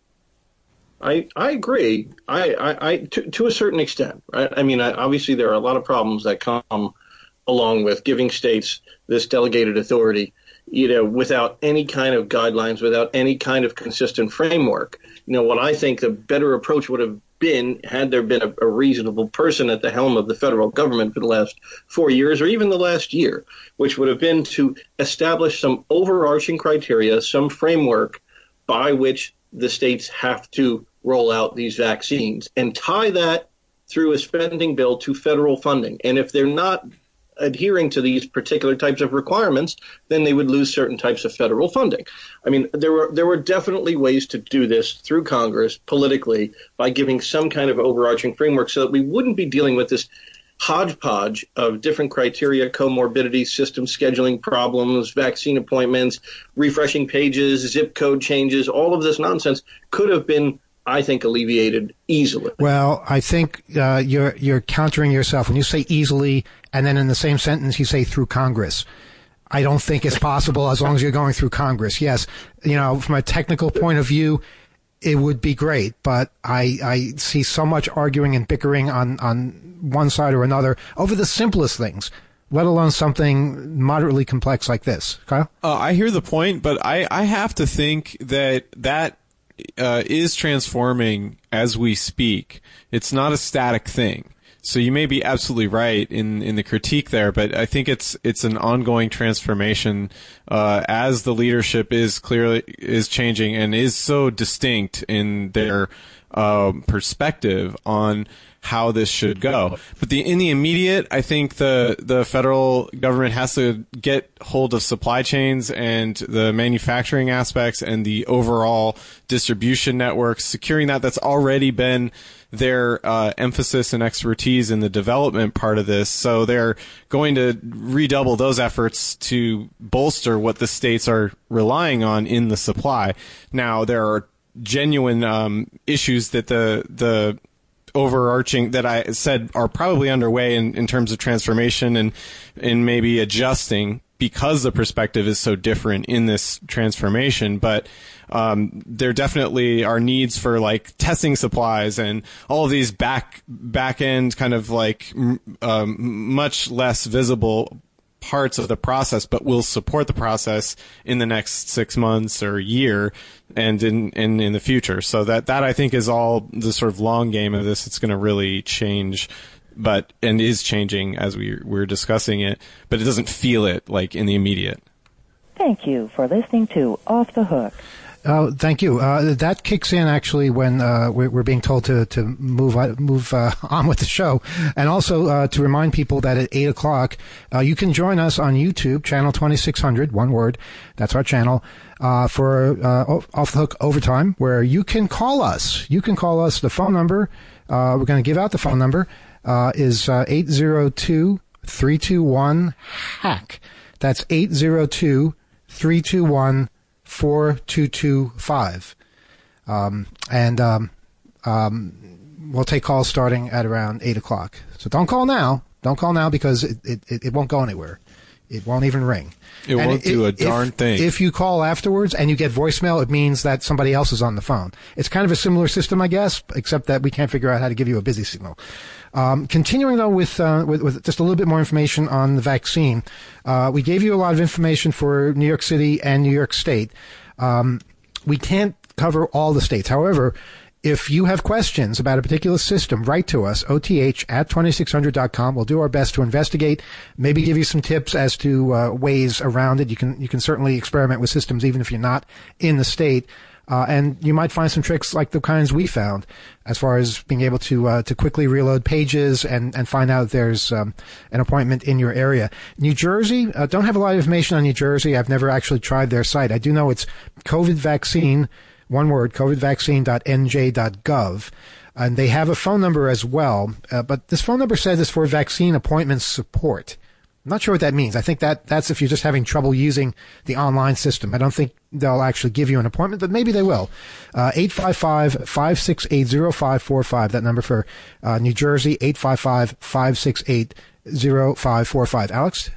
I, I agree. I, I, I to, to a certain extent, right? I mean, I, obviously there are a lot of problems that come along with giving states this delegated authority, you know, without any kind of guidelines, without any kind of consistent framework. You know, what I think the better approach would have been had there been a, a reasonable person at the helm of the federal government for the last four years or even the last year, which would have been to establish some overarching criteria, some framework by which the states have to roll out these vaccines and tie that through a spending bill to federal funding. And if they're not adhering to these particular types of requirements, then they would lose certain types of federal funding. I mean, there were there were definitely ways to do this through Congress politically by giving some kind of overarching framework so that we wouldn't be dealing with this hodgepodge of different criteria, comorbidity, system scheduling problems, vaccine appointments, refreshing pages, zip code changes. All of this nonsense could have been, I think, alleviated easily. Well, I think uh, you're you're countering yourself when you say easily, and then in the same sentence you say through Congress. I don't think it's possible as long as you're going through Congress. Yes, you know, from a technical point of view, it would be great, but I, I see so much arguing and bickering on, on one side or another over the simplest things, let alone something moderately complex like this. Kyle? Uh, I hear the point, but I, I have to think that that uh, is transforming as we speak. It's not a static thing. So you may be absolutely right in, in the critique there, but I think it's it's an ongoing transformation uh, as the leadership is clearly is changing and is so distinct in their uh, perspective on how this should go. But the in the immediate, I think the the federal government has to get hold of supply chains and the manufacturing aspects and the overall distribution networks, securing that. That's already been their uh, emphasis and expertise in the development part of this. So they're going to redouble those efforts to bolster what the states are relying on in the supply. Now, there are genuine um, issues that the the overarching that I said are probably underway in, in terms of transformation and and maybe adjusting because the perspective is so different in this transformation. But um, there definitely are needs for like testing supplies and all of these back back end kind of like um, much less visible parts of the process, but will support the process in the next six months or year and in, in, in the future. So that, that I think is all the sort of long game of this. It's going to really change, but, and is changing as we, we're discussing it, but it doesn't feel it like in the immediate. Thank you for listening to Off the Hook. Oh, thank you. Uh, that kicks in actually when uh, we're, we're being told to to move move uh, on with the show, and also uh, to remind people that at eight o'clock uh, you can join us on YouTube, channel twenty-six hundred, one word. That's our channel uh, for uh, Off the Hook Overtime, where you can call us. You can call us. The phone number uh, we're going to give out. The phone number uh, is uh, eight zero two, three two one, hack. That's eight zero two, three two one, four two two five. Um, and um, um, we'll take calls starting at around eight o'clock. So don't call now. Don't call now because it, it, it won't go anywhere. It won't even ring. It and won't it, do a darn if, thing. If you call afterwards and you get voicemail, it means that somebody else is on the phone. It's kind of a similar system, I guess, except that we can't figure out how to give you a busy signal. Um, continuing, though, with, uh, with with just a little bit more information on the vaccine. Uh, we gave you a lot of information for New York City and New York State. Um, we can't cover all the states. However, if you have questions about a particular system, write to us, O T H at twenty-six hundred dot com. We'll do our best to investigate, maybe give you some tips as to uh, ways around it. You can you can certainly experiment with systems even if you're not in the state. Uh, and you might find some tricks like the kinds we found as far as being able to uh, to quickly reload pages and, and find out if there's um, an appointment in your area. New Jersey, uh, don't have a lot of information on New Jersey. I've never actually tried their site. I do know it's COVID vaccine, one word, covid vaccine dot n j dot gov. And they have a phone number as well. Uh, but this phone number says it's for vaccine appointment support. I'm not sure what that means. I think that that's if you're just having trouble using the online system. I don't think they'll actually give you an appointment, but maybe they will. Uh, eight five five, five six eight, zero five four five, that number for uh, New Jersey, eight five five, five six eight, zero five four five. Alex?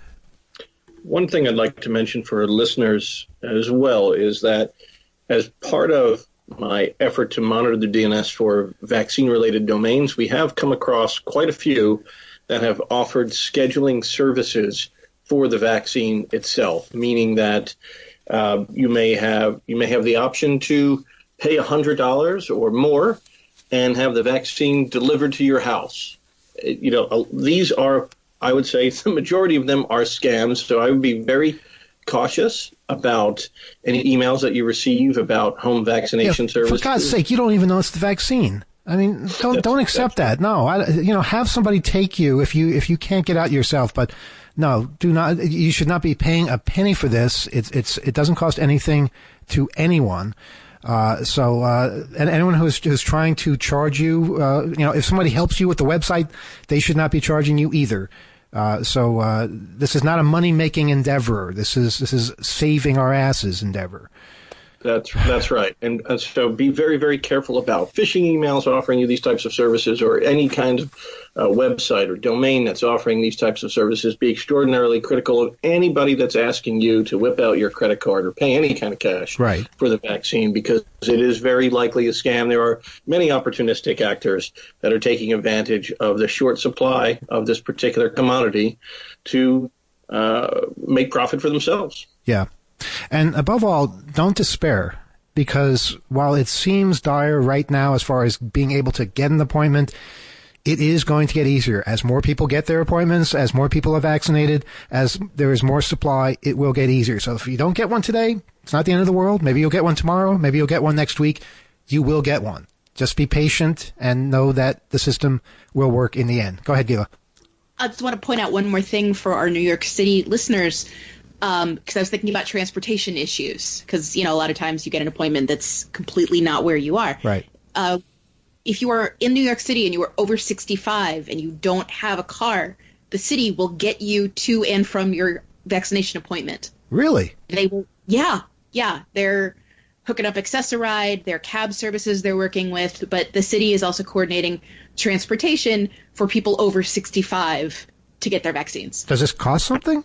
One thing I'd like to mention for listeners as well is that as part of my effort to monitor the D N S for vaccine-related domains, we have come across quite a few that have offered scheduling services for the vaccine itself, meaning that uh, you may have you may have the option to pay one hundred dollars or more and have the vaccine delivered to your house. You know, uh, these are, I would say, the majority of them are scams, so I would be very cautious about any emails that you receive about home vaccination yeah, services. For God's sake, you don't even know it's the vaccine. I mean, don't that's, don't accept that. No, I, you know, have somebody take you if you if you can't get out yourself. But no, do not. You should not be paying a penny for this. It's it's it doesn't cost anything to anyone. Uh, so, uh, and anyone who's who's trying to charge you, uh, you know, if somebody helps you with the website, they should not be charging you either. Uh, so uh, this is not a money making endeavor. This is this is saving our asses endeavor. That's that's right. And, and so be very, very careful about phishing emails offering you these types of services, or any kind of uh, website or domain that's offering these types of services. Be extraordinarily critical of anybody that's asking you to whip out your credit card or pay any kind of cash right. for the vaccine, because it is very likely a scam. There are many opportunistic actors that are taking advantage of the short supply of this particular commodity to uh, make profit for themselves. Yeah. And above all, don't despair, because while it seems dire right now as far as being able to get an appointment, it is going to get easier. As more people get their appointments, as more people are vaccinated, as there is more supply, it will get easier. So if you don't get one today, it's not the end of the world. Maybe you'll get one tomorrow. Maybe you'll get one next week. You will get one. Just be patient and know that the system will work in the end. Go ahead, Gila. I just want to point out one more thing for our New York City listeners. Um, because I was thinking about transportation issues, because, you know, a lot of times you get an appointment that's completely not where you are. Right. Uh, if you are in New York City and you are over sixty-five and you don't have a car, the city will get you to and from your vaccination appointment. Really? They will. Yeah. Yeah. They're hooking up Access-a-Ride, their cab services they're working with, but the city is also coordinating transportation for people over sixty-five to get their vaccines. Does this cost something?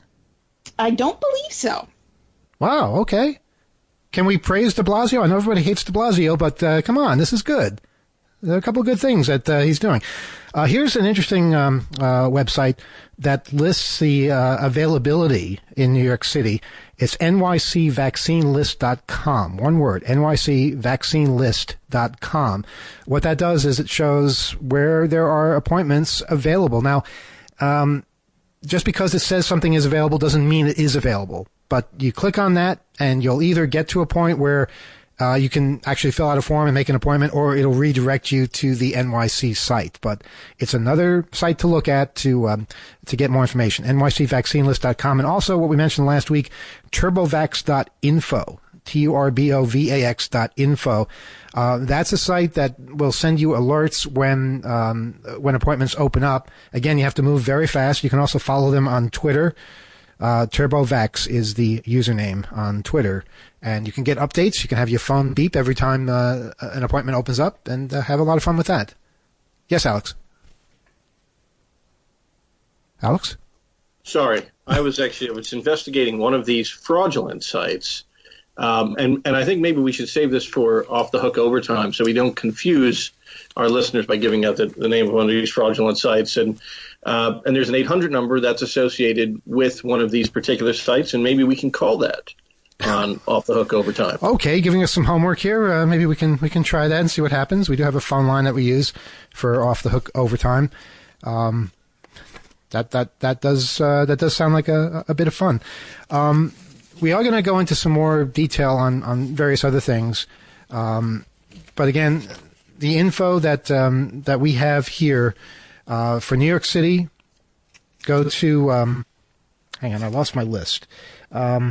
I don't believe so. Wow, okay. Can we praise de Blasio? I know everybody hates de Blasio, but uh, come on, this is good. There are a couple of good things that uh, he's doing. Uh, here's an interesting um, uh, website that lists the uh, availability in New York City. It's N Y C vaccine list dot com. One word, N Y C vaccine list dot com. What that does is it shows where there are appointments available. Now, um, just because it says something is available doesn't mean it is available. But you click on that, and you'll either get to a point where uh, you can actually fill out a form and make an appointment, or it'll redirect you to the N Y C site. But it's another site to look at to um, to get more information. N Y C vaccine list dot com. And also what we mentioned last week, turbovax dot info. T U R B O V A X dot info. Uh, that's a site that will send you alerts when um, when appointments open up. Again, you have to move very fast. You can also follow them on Twitter. Uh, TurboVax is the username on Twitter. And you can get updates. You can have your phone beep every time uh, an appointment opens up, and uh, have a lot of fun with that. Yes, Alex? Alex? Sorry, I was actually I was investigating one of these fraudulent sites. Um, and, and I think maybe we should save this for Off the Hook Overtime so we don't confuse our listeners by giving out the, the name of one of these fraudulent sites. And uh, and there's an eight hundred number that's associated with one of these particular sites, and maybe we can call that on Off the Hook Overtime. Okay, giving us some homework here. Uh, maybe we can we can try that and see what happens. We do have a phone line that we use for Off the Hook Overtime. Um, that that that does uh, that does sound like a, a bit of fun. Um, We are going to go into some more detail on, on various other things. Um, but again, the info that um, that we have here uh, for New York City, go to, um, hang on, I lost my list, um,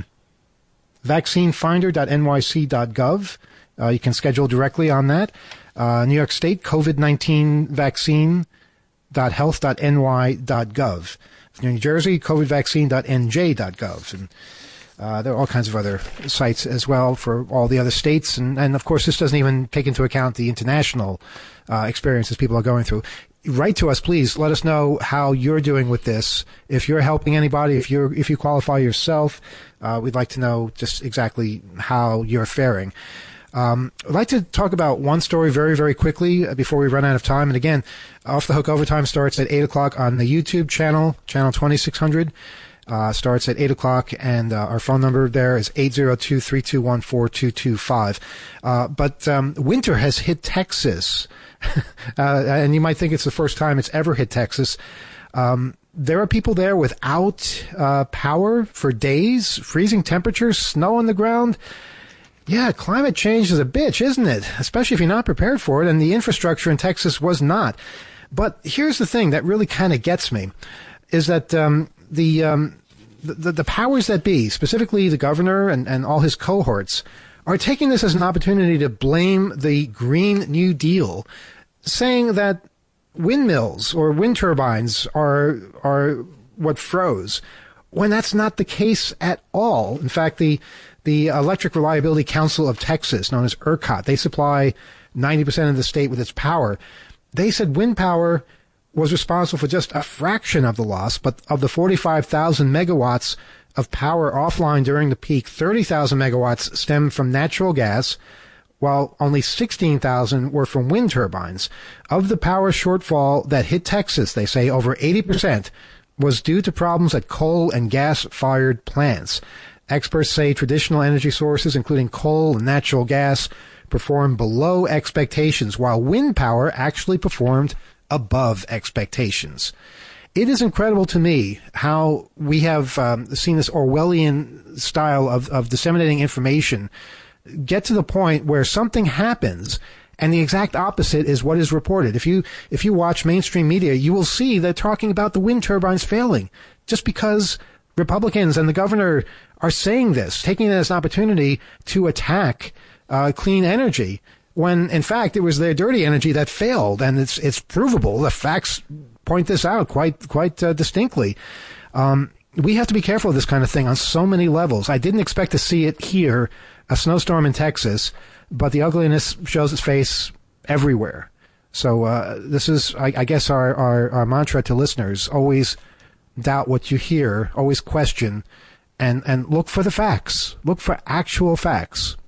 vaccine finder dot N Y C dot gov. Uh, you can schedule directly on that. Uh, New York State, COVID nineteen vaccine dot health dot N Y dot gov. New Jersey, covid vaccine dot N J dot gov. And uh, there are all kinds of other sites as well for all the other states. And, and of course, this doesn't even take into account the international uh, experiences people are going through. Write to us, please. Let us know how you're doing with this. If you're helping anybody, if you're if you qualify yourself, uh, we'd like to know just exactly how you're faring. Um, I'd like to talk about one story very, very quickly before we run out of time. And again, Off the Hook Overtime starts at eight o'clock on the YouTube channel, channel twenty-six hundred. Uh, starts at eight o'clock, and uh, our phone number there is eight zero two, three two one, four two two five. Uh, but um, winter has hit Texas, uh, and you might think it's the first time it's ever hit Texas. Um, there are people there without uh, power for days, freezing temperatures, snow on the ground. Yeah, climate change is a bitch, isn't it? Especially if you're not prepared for it, and the infrastructure in Texas was not. But here's the thing that really kind of gets me, is that um, the, um, the the powers that be, specifically the governor and, and all his cohorts, are taking this as an opportunity to blame the Green New Deal, saying that windmills or wind turbines are are what froze, when that's not the case at all. In fact, the the Electric Reliability Council of Texas, known as ERCOT, they supply ninety percent of the state with its power. They said wind power was responsible for just a fraction of the loss, but of the forty-five thousand megawatts of power offline during the peak, thirty thousand megawatts stemmed from natural gas, while only sixteen thousand were from wind turbines. Of the power shortfall that hit Texas, they say over eighty percent was due to problems at coal and gas-fired plants. Experts say traditional energy sources, including coal and natural gas, performed below expectations, while wind power actually performed above expectations. It is incredible to me how we have um, seen this Orwellian style of, of disseminating information get to the point where something happens and the exact opposite is what is reported. If you if you watch mainstream media, you will see they're talking about the wind turbines failing just because Republicans and the governor are saying this, taking it as an opportunity to attack uh, clean energy, when in fact it was their dirty energy that failed, and it's it's provable. The facts point this out quite quite uh, distinctly. Um, we have to be careful of this kind of thing on so many levels. I didn't expect to see it here, a snowstorm in Texas, but the ugliness shows its face everywhere. So uh, this is, I, I guess, our, our, our mantra to listeners: always doubt what you hear, always question, and, and look for the facts. Look for actual facts.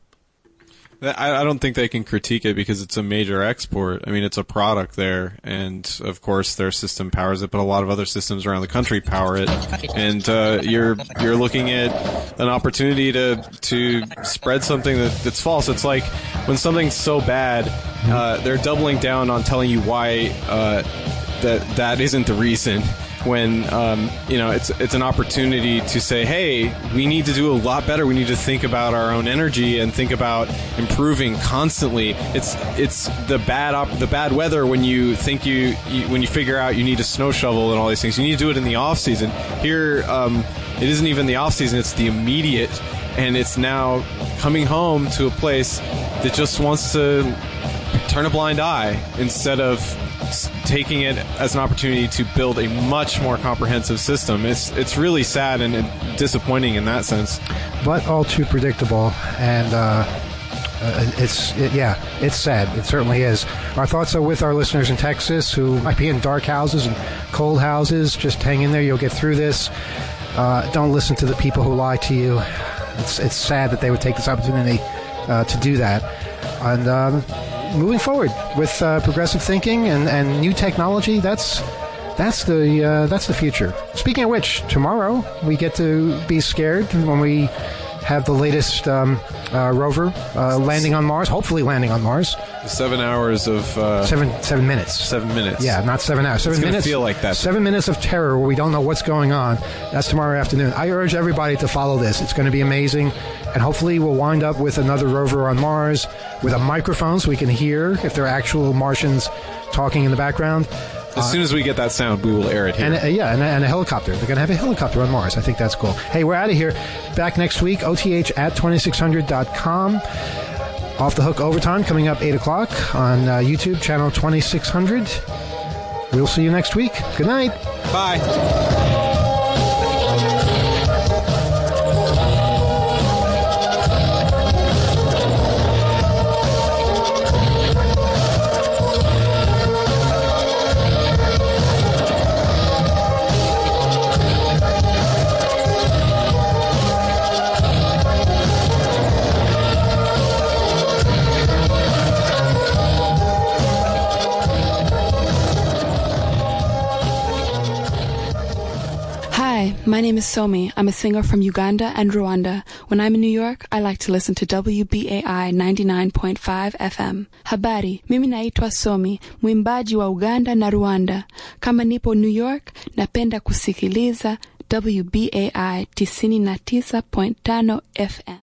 I, I don't think they can critique it because it's a major export. I mean, it's a product there, and of course their system powers it, but a lot of other systems around the country power it. And uh, you're you're looking at an opportunity to to spread something that, that's false. It's like when something's so bad, uh, they're doubling down on telling you why uh, that that isn't the reason. When um, you know it's it's an opportunity to say, hey, we need to do a lot better. We need to think about our own energy and think about improving constantly. It's it's the bad op- the bad weather when you think you, you when you figure out you need a snow shovel and all these things. You need to do it in the off season. Here, um, it isn't even the off season; it's the immediate, and it's now coming home to a place that just wants to turn a blind eye instead of taking it as an opportunity to build a much more comprehensive system. It's it's really sad and disappointing in that sense, but all too predictable. And uh, uh, it's it, yeah, it's sad. It certainly is. Our thoughts are with our listeners in Texas who might be in dark houses and cold houses. Just hang in there. You'll get through this. Uh, don't listen to the people who lie to you. It's it's sad that they would take this opportunity uh, to do that. And um, moving forward with uh, progressive thinking and, and new technology, that's that's the uh, that's the future. Speaking of which, tomorrow we get to be scared when we have the latest um, uh, rover uh, landing on Mars, hopefully landing on Mars. Seven hours of... Uh, seven seven minutes. Seven minutes. Yeah, not seven hours. Seven it's minutes. feel like that. Seven minutes of terror where we don't know what's going on. That's tomorrow afternoon. I urge everybody to follow this. It's going to be amazing. And hopefully we'll wind up with another rover on Mars with a microphone so we can hear if there are actual Martians talking in the background. As uh, soon as we get that sound, we will air it here. And, uh, yeah, and, and a helicopter. They're going to have a helicopter on Mars. I think that's cool. Hey, we're out of here. Back next week, O T H at twenty-six hundred dot com. Off the Hook Overtime coming up eight o'clock on uh, YouTube, channel twenty-six hundred. We'll see you next week. Good night. Bye. My name is Somi. I'm a singer from Uganda and Rwanda. When I'm in New York, I like to listen to W B A I ninety-nine point five F M. Habari, mimi naitwa Somi, mwimbaji wa Uganda na Rwanda. Kama nipo New York, napenda kusikiliza W B A I tisini na tisa point tano F M.